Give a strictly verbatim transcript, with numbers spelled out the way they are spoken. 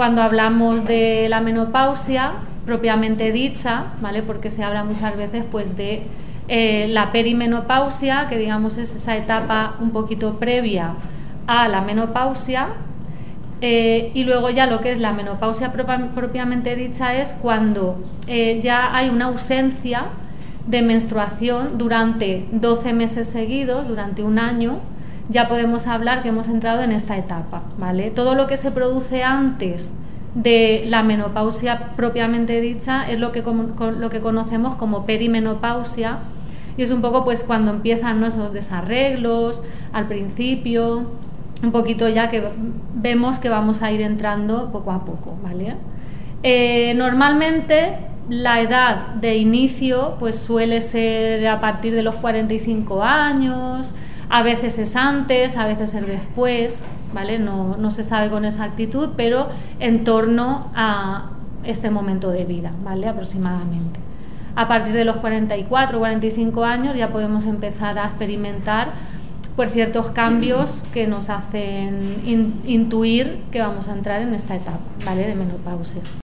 cuando hablamos de la menopausia propiamente dicha, ¿vale? Porque se habla muchas veces pues de eh, la perimenopausia, que digamos es esa etapa un poquito previa a la menopausia, eh, y luego ya lo que es la menopausia propiamente dicha es cuando eh, ya hay una ausencia de menstruación durante doce meses seguidos, durante un año. Ya podemos hablar que hemos entrado en esta etapa, ¿vale? Todo lo que se produce antes de la menopausia propiamente dicha es lo que, lo que conocemos como perimenopausia, y es un poco pues cuando empiezan, ¿no?, esos desarreglos al principio, un poquito ya que vemos que vamos a ir entrando poco a poco, ¿vale? Eh, normalmente la edad de inicio pues suele ser a partir de los cuarenta y cinco años, a veces es antes, a veces es después, ¿vale? No, no se sabe con exactitud, pero en torno a este momento de vida, ¿vale? Aproximadamente. A partir de los cuarenta y cuatro, cuarenta y cinco años ya podemos empezar a experimentar pues ciertos cambios que nos hacen in, intuir que vamos a entrar en esta etapa, ¿vale?, de menopausia.